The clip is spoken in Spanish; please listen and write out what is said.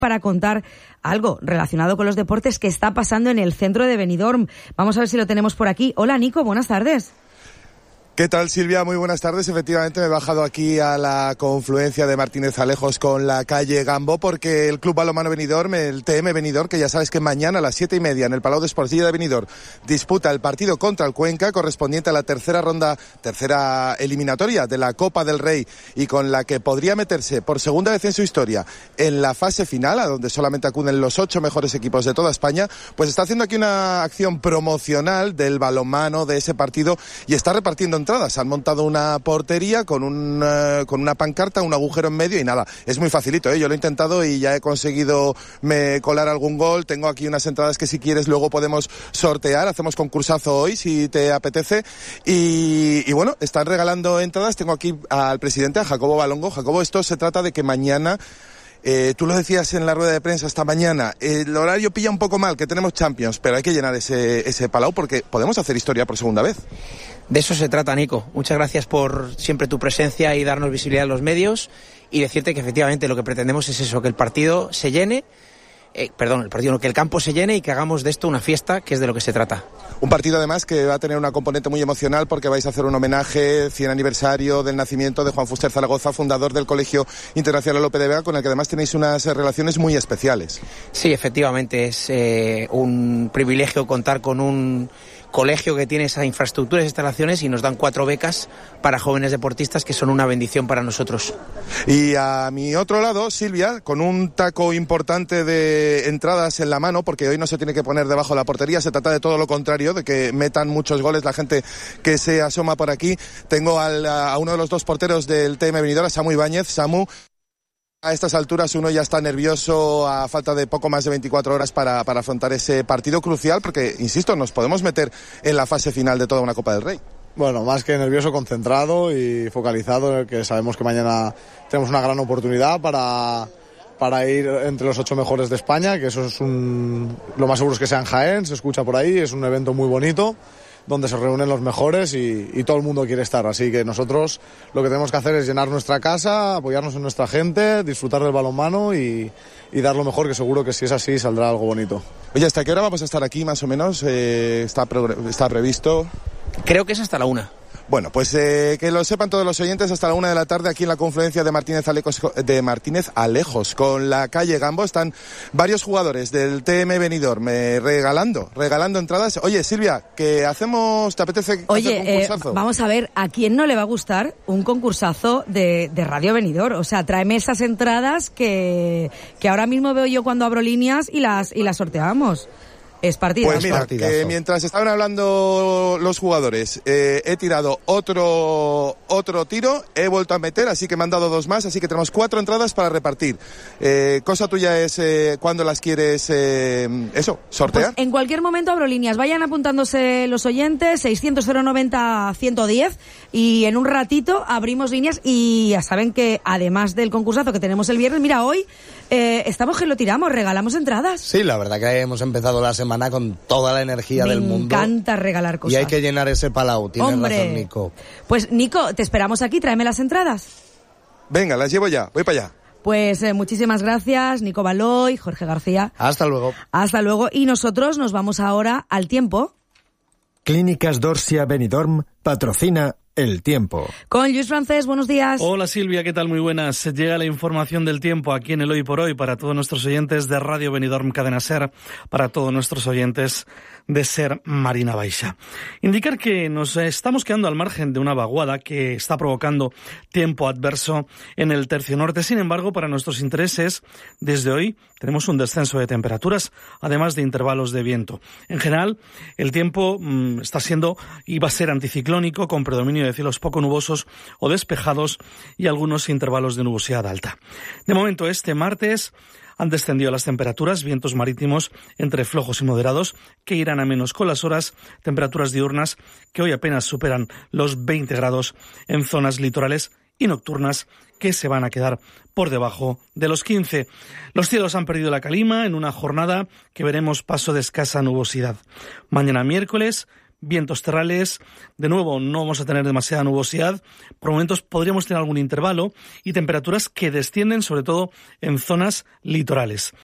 para contar algo relacionado con los deportes que está pasando en el centro de Benidorm. Vamos a ver si lo tenemos por aquí. Hola, Nico, buenas tardes. ¿Qué tal, Silvia? Muy buenas tardes. Efectivamente me he bajado aquí a la confluencia de Martínez Alejos con la calle Gambo porque el Club Balonmano Benidorm, el TM Benidorm, que ya sabes que mañana a las 7:30 en el Palau d'Esportilla de Benidorm disputa el partido contra el Cuenca correspondiente a la tercera eliminatoria de la Copa del Rey y con la que podría meterse por segunda vez en su historia en la fase final, a donde solamente acuden los 8 mejores equipos de toda España, pues está haciendo aquí una acción promocional del balonmano de ese partido y está repartiendo entradas. Han montado una portería con una pancarta, un agujero en medio y nada, es muy facilito, yo lo he intentado y ya he conseguido colar algún gol. Tengo aquí unas entradas que si quieres luego podemos sortear, hacemos concursazo hoy si te apetece y bueno, están regalando entradas. Tengo aquí al presidente, a Jacobo Balongo. Jacobo, esto se trata de que mañana, tú lo decías en la rueda de prensa esta mañana, el horario pilla un poco mal, que tenemos Champions, pero hay que llenar ese palau porque podemos hacer historia por segunda vez. De eso se trata, Nico. Muchas gracias por siempre tu presencia y darnos visibilidad en los medios y decirte que efectivamente lo que pretendemos es eso, que el partido se llene, que el campo se llene y que hagamos de esto una fiesta, que es de lo que se trata. Un partido además que va a tener una componente muy emocional porque vais a hacer un homenaje 100 aniversario del nacimiento de Juan Fuster Zaragoza, fundador del Colegio Internacional Lope de Vega, con el que además tenéis unas relaciones muy especiales. Sí, efectivamente, es un privilegio contar con un colegio que tiene esa infraestructura y instalaciones y nos dan 4 becas para jóvenes deportistas que son una bendición para nosotros. Y a mi otro lado, Silvia, con un taco importante de entradas en la mano, porque hoy no se tiene que poner debajo de la portería, se trata de todo lo contrario, de que metan muchos goles la gente que se asoma por aquí. Tengo a uno de los 2 porteros del TM Benidorm, Samu Ibáñez. Samu, a estas alturas uno ya está nervioso a falta de poco más de 24 horas para afrontar ese partido crucial, porque, insisto, nos podemos meter en la fase final de toda una Copa del Rey. Bueno, más que nervioso, concentrado y focalizado, que sabemos que mañana tenemos una gran oportunidad para ir entre los 8 mejores de España, que eso es lo más seguro es que sea en Jaén, se escucha por ahí, es un evento muy bonito, donde se reúnen los mejores y todo el mundo quiere estar. Así que nosotros lo que tenemos que hacer es llenar nuestra casa, apoyarnos en nuestra gente, disfrutar del balonmano y dar lo mejor, que seguro que si es así saldrá algo bonito. Oye, ¿hasta qué hora vamos a estar aquí más o menos? ¿Está previsto? Creo que es hasta la 1. Bueno, pues que lo sepan todos los oyentes, hasta la 1 de la tarde aquí en la confluencia de Martínez Alejos con la calle Gambo están varios jugadores del TM Benidorm regalando entradas. Oye, Silvia, ¿te apetece hacer concursazo? Vamos a ver, ¿a quién no le va a gustar un concursazo de Radio Benidorm? O sea, tráeme esas entradas que ahora mismo veo yo cuando abro líneas y las sorteamos. Es partido. Pues mira, que mientras estaban hablando los jugadores, he tirado otro tiro, he vuelto a meter, así que me han dado 2 más, así que tenemos 4 entradas para repartir. Cosa tuya es cuando las quieres, sortear. Pues en cualquier momento abro líneas, vayan apuntándose los oyentes, 600-090-110, y en un ratito abrimos líneas y ya saben que además del concursazo que tenemos el viernes, mira, hoy estamos que lo tiramos, regalamos entradas. Sí, la verdad que hemos empezado la semana con toda la energía del mundo. Me encanta regalar cosas. Y hay que llenar ese palau, tienes razón, Nico. Pues Nico, te esperamos aquí, tráeme las entradas. Venga, las llevo ya, voy para allá. Pues muchísimas gracias, Nico Baloy, Jorge García. Hasta luego. Hasta luego. Y nosotros nos vamos ahora al tiempo. Clínicas Dorsia Benidorm patrocina El Tiempo. Con Luis Francés, buenos días. Hola Silvia, ¿qué tal? Muy buenas. Llega la información del tiempo aquí en el Hoy por Hoy para todos nuestros oyentes de Radio Benidorm Cadena Ser, para todos nuestros oyentes de Ser Marina Baixa. Indicar que nos estamos quedando al margen de una vaguada que está provocando tiempo adverso en el tercio norte. Sin embargo, para nuestros intereses, desde hoy tenemos un descenso de temperaturas, además de intervalos de viento. En general, el tiempo está siendo y va a ser anticiclónico, con predominio de cielos poco nubosos o despejados y algunos intervalos de nubosidad alta. De momento, este martes han descendido las temperaturas, vientos marítimos entre flojos y moderados que irán a menos con las horas, temperaturas diurnas que hoy apenas superan los 20 grados en zonas litorales y nocturnas que se van a quedar por debajo de los 15. Los cielos han perdido la calima en una jornada que veremos paso de escasa nubosidad. Mañana miércoles, vientos terrales. De nuevo, no vamos a tener demasiada nubosidad. Por momentos podríamos tener algún intervalo y temperaturas que descienden, sobre todo en zonas litorales.